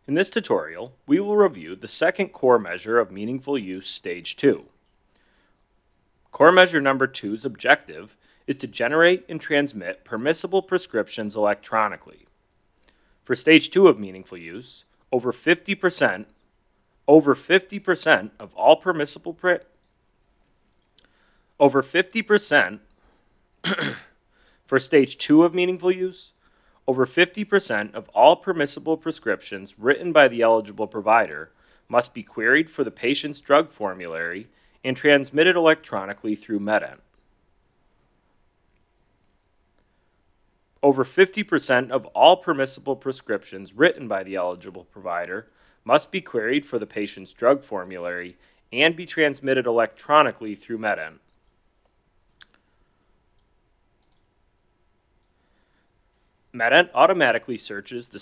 In this tutorial, we will review the second core measure of meaningful use, Stage 2. Core measure number 2's objective is to generate and transmit permissible prescriptions electronically. For Stage 2 of meaningful use, over 50% of all permissible for Stage 2 of meaningful use, over 50% of all permissible prescriptions written by the eligible provider must be queried for the patient's drug formulary and transmitted electronically through MedEnt. Over 50% of all permissible prescriptions written by the eligible provider must be queried for the patient's drug formulary and be transmitted electronically through MedEnt. MedEnt automatically searches the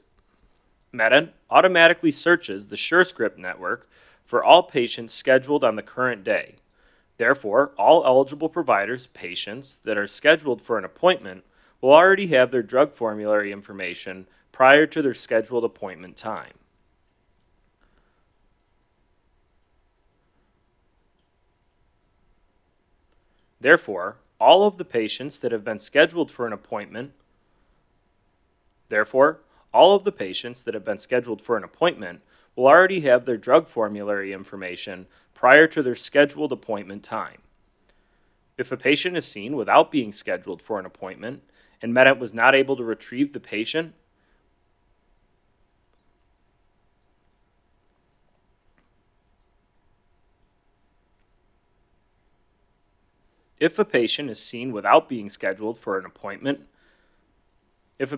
SureScript network for all patients scheduled on the current day. Therefore, all eligible providers' patients that are scheduled for an appointment will already have their drug formulary information prior to their scheduled appointment time. Therefore, all of the patients that have been scheduled for an appointment will already have their drug formulary information prior to their scheduled appointment time. If a patient is seen without being scheduled for an appointment and MedEnt was not able to retrieve the patient, If a patient is seen without being scheduled for an appointment and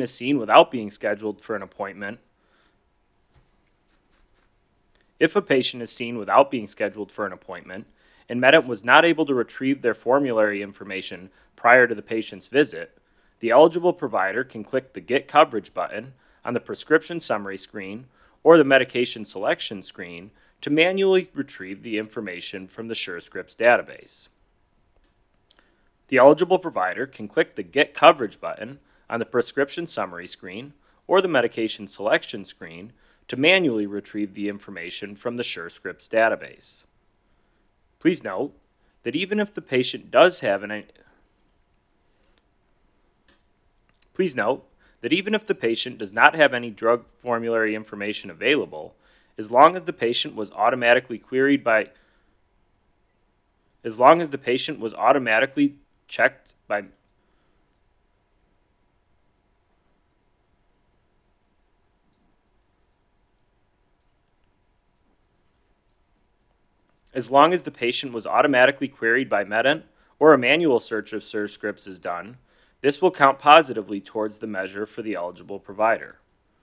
MedEnt was not able to retrieve their formulary information prior to the patient's visit, the eligible provider can click the Get Coverage button on the prescription summary screen or the medication selection screen to manually retrieve the information from the SureScripts database. The eligible provider can click the Get Coverage button on the prescription summary screen or the medication selection screen to manually retrieve the information from the SureScripts database. Please note that even if the patient does have Please note that even if the patient does not have any drug formulary information available, as long as the patient was automatically checked by queried by MedEnt or a manual search of SureScripts is done, this will count positively towards the measure for the eligible provider.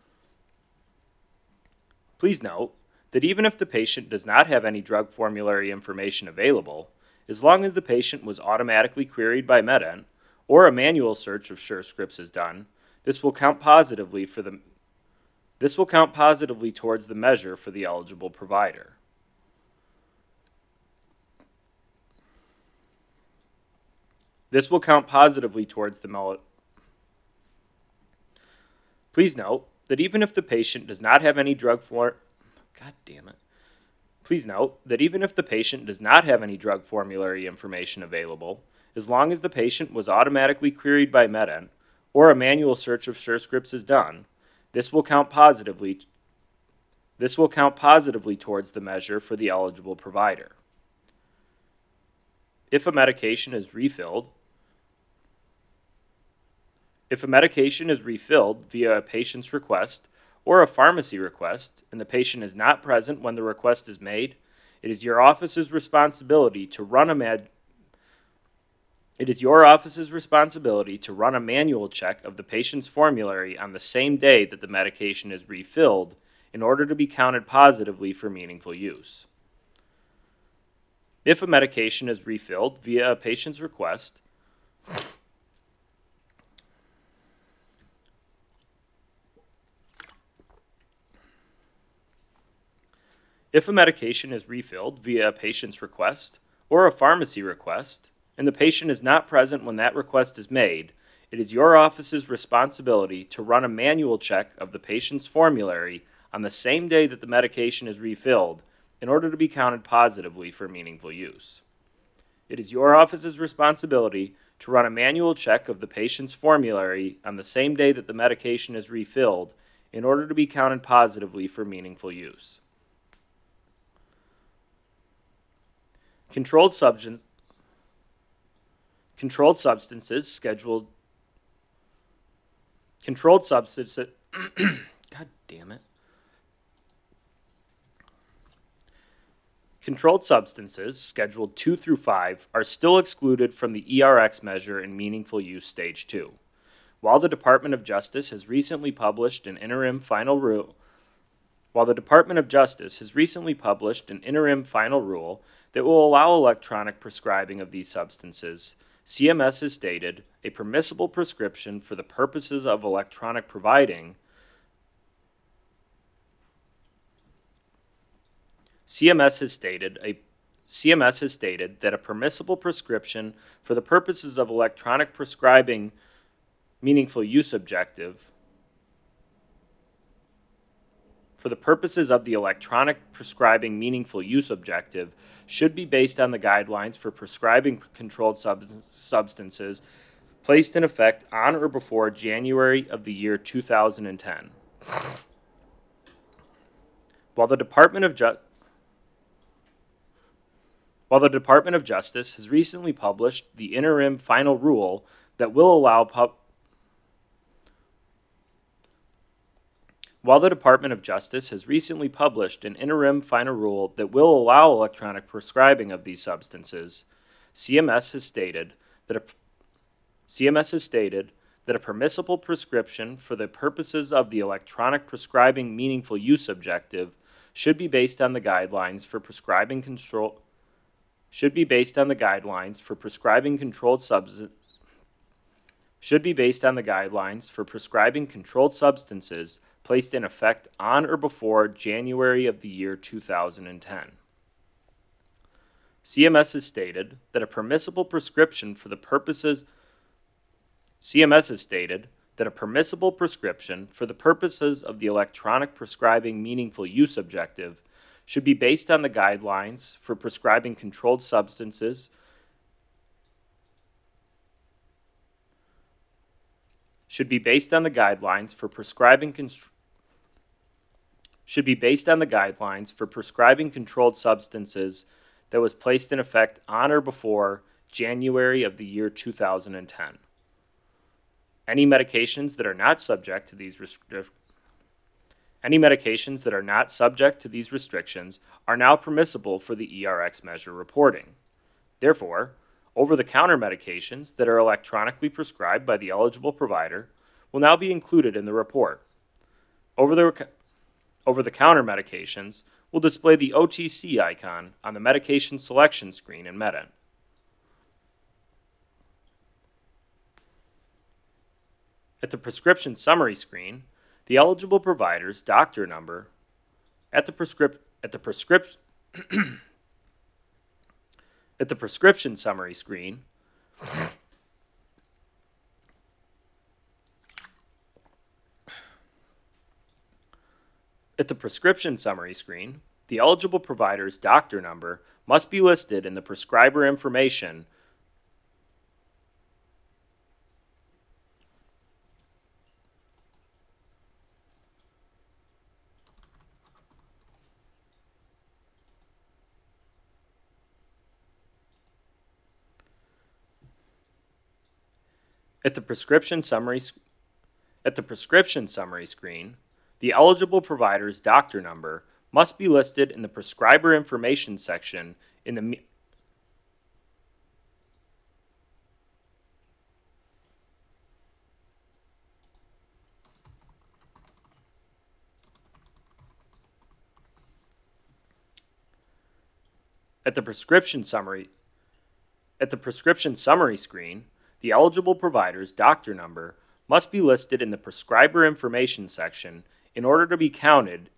Please note that even if the patient does not have any drug formulary information available, as long as the patient was automatically queried by MedEnt or a manual search of SureScripts is done, this will count positively towards the measure for the eligible provider. Please note that even if the patient does not have any drug formulary information available, as long as the patient was automatically queried by MedEnt or a manual search of SureScripts is done, this will count positively towards the measure for the eligible provider. If a medication is refilled via a patient's request or a pharmacy request and the patient is not present when the request is made, it is your office's responsibility to run a manual check of the patient's formulary on the same day that the medication is refilled in order to be counted positively for meaningful use. If a medication is refilled via a patient's request, or a pharmacy request, and the patient is not present when that request is made, it is your office's responsibility to run a manual check of the patient's formulary on the same day that the medication is refilled in order to be counted positively for meaningful use. It is your office's responsibility to run a manual check of the patient's formulary on the same day that the medication is refilled in order to be counted positively for meaningful use. Controlled substances scheduled. Controlled substances. God damn it. Controlled substances, Scheduled 2 through 5, are still excluded from the ERX measure in meaningful use stage 2. While the Department of Justice has recently published an interim final rule that will allow electronic prescribing of these substances, CMS has stated a permissible prescription for the purposes of electronic providing. CMS has stated that a permissible prescription for the purposes of electronic prescribing meaningful use objective. For the purposes of the electronic prescribing meaningful use objective should be based on the guidelines for prescribing controlled substances placed in effect on or before January of the year 2010. While the Department of Justice has recently published the interim final rule that will allow electronic prescribing of these substances, CMS has stated that a permissible prescription for the purposes of the electronic prescribing meaningful use objective should be based on the guidelines for prescribing controlled substances placed in effect on or before January of the year 2010. CMS has stated that a permissible prescription for the purposes of the electronic prescribing meaningful use objective should be based on the guidelines for prescribing controlled substances that was placed in effect on or before January of the year 2010. Any medications that are not subject to these restrictions are now permissible for the ERX measure reporting. Therefore, over-the-counter medications that are electronically prescribed by the eligible provider will now be included in the report. Over-the-counter medications will display the OTC icon on the medication selection screen in MedEnt. At the prescription summary screen, the eligible provider's doctor number at the prescription summary screen, the eligible provider's doctor number must be listed in the prescriber information At the prescription summary screen, the eligible provider's doctor number must be listed in the prescriber information section in the At the prescription summary screen, the eligible provider's doctor number must be listed in the prescriber information section in order to be counted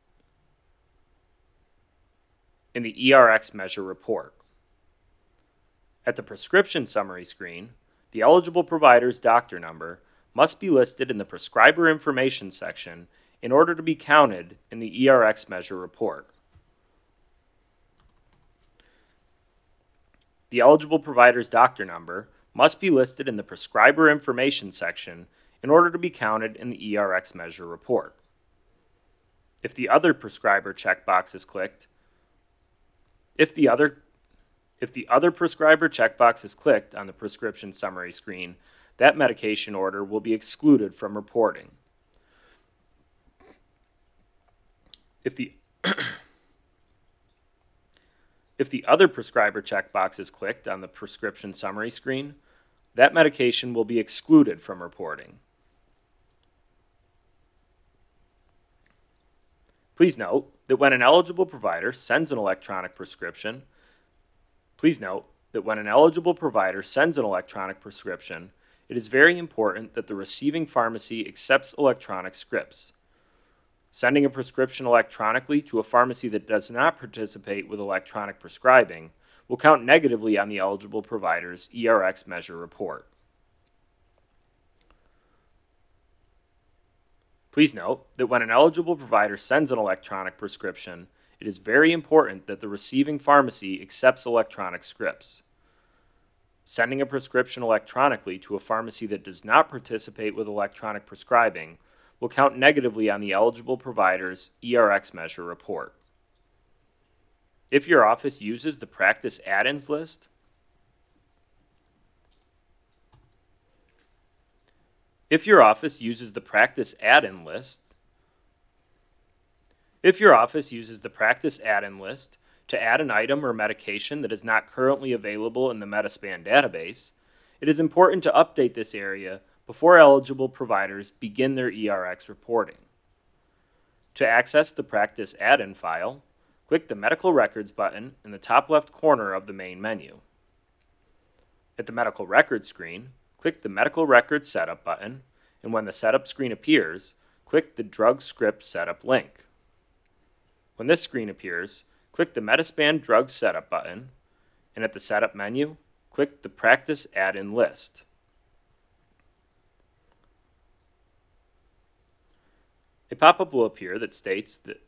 in the ERX measure report. At the prescription summary screen, the eligible provider's doctor number must be listed in the prescriber information section in order to be counted in the ERX measure report. The eligible provider's doctor number must be listed in the prescriber information section in order to be counted in the ERX measure report. If the other prescriber checkbox is clicked, if the other prescriber checkbox is clicked on the prescription summary screen, that medication order will be excluded from reporting. If the other prescriber checkbox is clicked on the prescription summary screen, that medication will be excluded from reporting. Please note that when an eligible provider sends an electronic prescription, it is very important that the receiving pharmacy accepts electronic scripts. Sending a prescription electronically to a pharmacy that does not participate with electronic prescribing will count negatively on the eligible provider's ERX measure report. Please note that when an eligible provider sends an electronic prescription, it is very important that the receiving pharmacy accepts electronic scripts. Sending a prescription electronically to a pharmacy that does not participate with electronic prescribing will count negatively on the eligible provider's ERX measure report. If your office uses the practice add-ins list, If your office uses the practice add-in list to add an item or medication that is not currently available in the Metaspan database, it is important to update this area before eligible providers begin their ERX reporting. To access the practice add-in file, click the Medical Records button in the top left corner of the main menu. At the Medical Records screen, click the Medical Records Setup button, and when the setup screen appears, click the Drug Script Setup link. When this screen appears, click the Metaspan Drug Setup button, and at the Setup menu, click the Practice Add-in list. A pop-up will appear that states that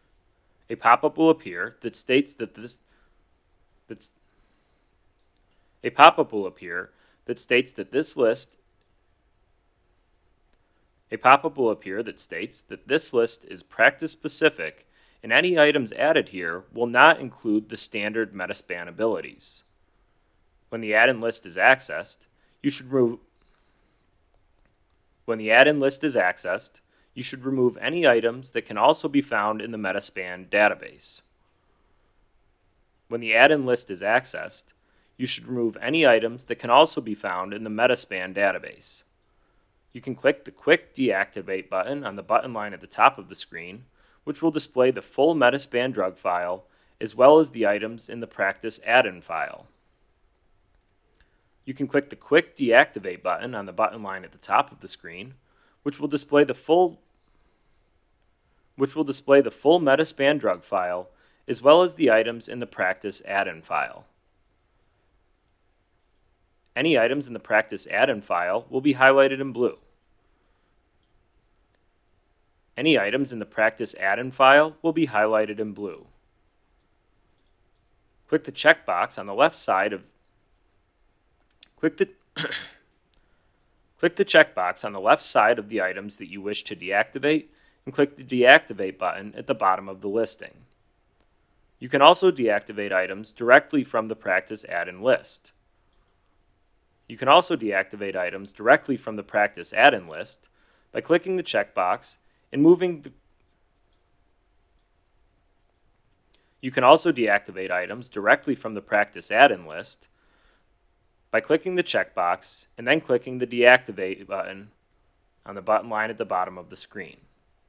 this list is practice specific, and any items added here will not include the standard Metaspan abilities. When the add-in list is accessed, you should remove any items that can also be found in the Metaspan database. When the add-in list is accessed, you should remove any items that can also be found in the Metaspan database. You can click the Quick Deactivate button on the button line at the top of the screen, which will display the full Metaspan drug file as well as the items in the practice add-in file. You can click the Quick Deactivate button on the button line at the top of the screen, which will display the full Metaspan drug file as well as the items in the practice add-in file. Any items in the practice add-in file will be highlighted in blue. Any items in the practice add-in file will be highlighted in blue. Click the checkbox on the left side of the items that you wish to deactivate and click the Deactivate button at the bottom of the listing. You can also deactivate items directly from the practice add-in list. You can also deactivate items directly from the practice add-in list by clicking the checkbox and moving the You can also deactivate items directly from the practice add-in list by clicking the checkbox and then clicking the Deactivate button on the button line at the bottom of the screen.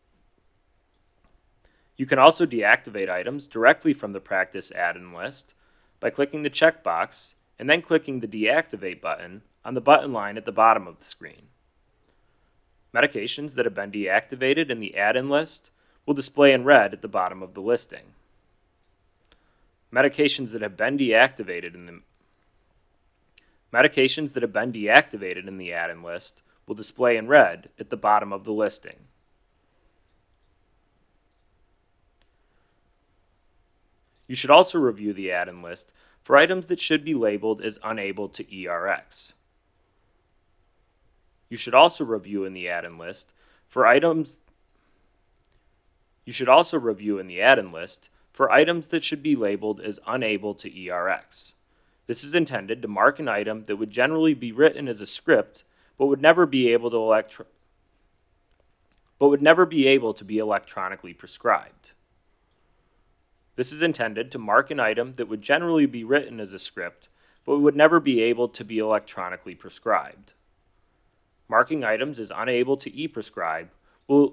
You can also deactivate items directly from the practice add-in list by clicking the checkbox and then clicking the Deactivate button on the button line at the bottom of the screen. Medications that have been deactivated in the add-in list will display in red at the bottom of the listing. Medications that have been deactivated in the add-in list will display in red at the bottom of the listing. You should also review the add-in list for items that should be labeled as unable to ERX. You should also review in the add-in list for items that should be labeled as unable to ERX. This is intended to mark an item that would generally be written as a script but would never be able to be electronically prescribed. This is intended to mark an item that would generally be written as a script but would never be able to be electronically prescribed. Marking items as unable to e-prescribe will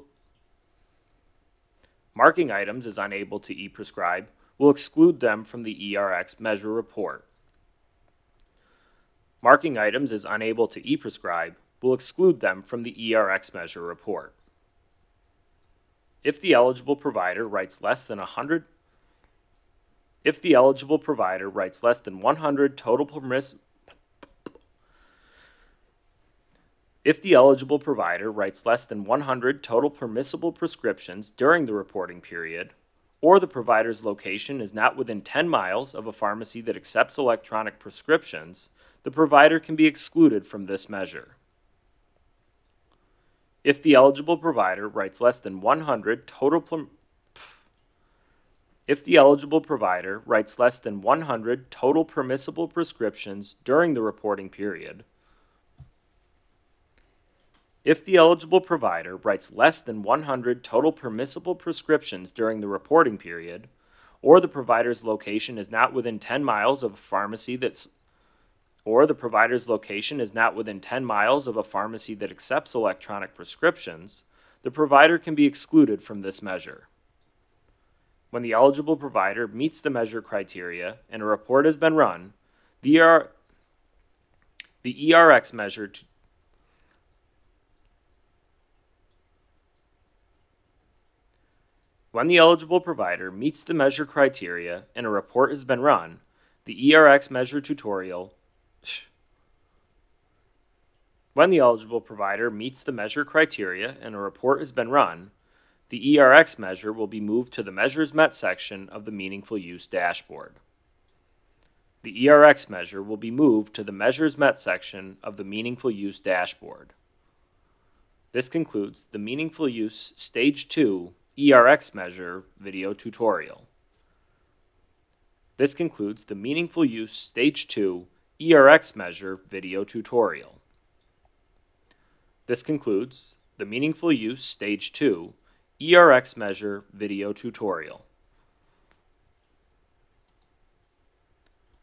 exclude them from the ERX measure report. Marking items as unable to e-prescribe will exclude them from the ERX measure report. If the eligible provider writes less than 100 total permissible prescriptions during the reporting period, or the provider's location is not within 10 miles of a pharmacy that accepts electronic prescriptions, the provider can be excluded from this measure. If the eligible provider writes less than 100 total permissible prescriptions during the reporting period, if the eligible provider writes less than 100 total permissible prescriptions during the reporting period, or the provider's location is not within 10 miles of a pharmacy that accepts electronic prescriptions, the provider can be excluded from this measure. When the eligible provider meets the measure criteria and a report has been run, the ERX measure When the eligible provider meets the measure criteria and a report has been run, the ERX measure tutorial When the eligible provider meets the measure criteria and a report has been run, the ERX measure will be moved to the Measures Met section of the Meaningful Use dashboard. The ERX measure will be moved to the Measures Met section of the Meaningful Use dashboard. This concludes the Meaningful Use Stage 2 ERX measure video tutorial. This concludes the Meaningful Use Stage 2 ERX measure video tutorial. This concludes the Meaningful Use Stage 2 ERX measure video tutorial.